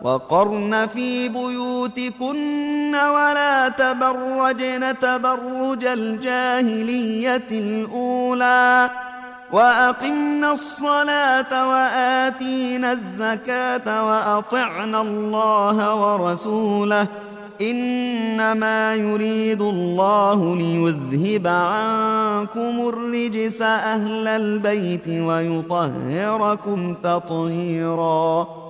وقرن في بيوتكن ولا تبرجن تبرج الجاهلية الأولى وأقمنا الصلاة وآتينا الزكاة وأطعنا الله ورسوله إنما يريد الله ليذهب عنكم الرجس أهل البيت ويطهركم تطهيرا.